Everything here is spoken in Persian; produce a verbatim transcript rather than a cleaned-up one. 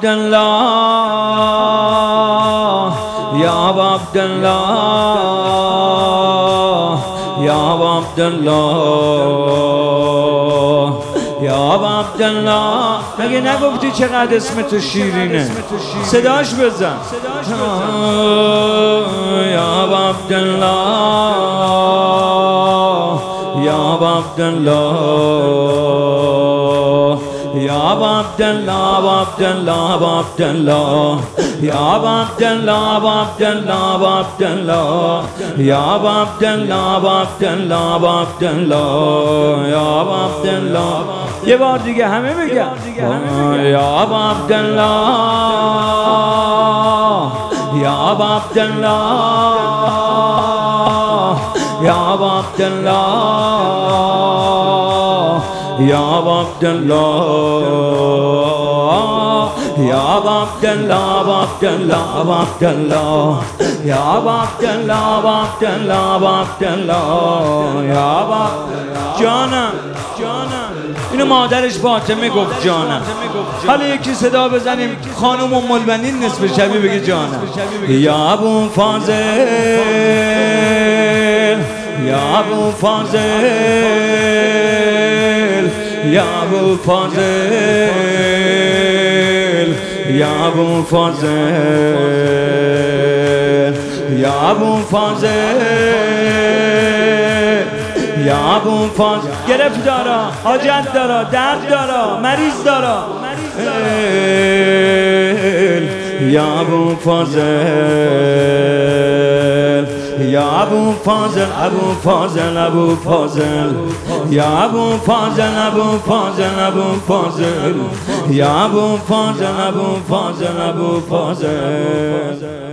عبدالله یا عبدالله یا عبدالله یا عبدالله. مگه نگفتی چقدر اسم تو شیرینه؟ صداش بزن. یا عبدالله یا عبدالله یا عبدالله عبدالله عبدالله یا عبدالله عبدالله عبدالله یا عبدالله عبدالله عبدالله یا عبدالله. یه بار دیگه همه بگن یا عبدالله یا عبدالله یا عبدالله یا عبدالله یا عبدالله عبدالله عبدالله یا عبدالله عبدالله عبدالله یا عبدالله. جانم جانم. اینو مادرش فاطمه گفت جانم. حالا یکی صدا بزنیم خانم ام البنین نصف شبی بگه جانم. یا ابو فاضل یا ابو فاضل یا ابو فاضل یا ابو فاضل یا ابو فاضل یا ابو فاضل. گرفت دارا، حاجت دارا، درد دارا، مریض دارا. یا ابو فاضل یا ابو فاضل ابو فاضل ابو فاضل یا ابو فاضل ابو فاضل ابو فاضل یا ابو فاضل ابو فاضل ابو فاضل.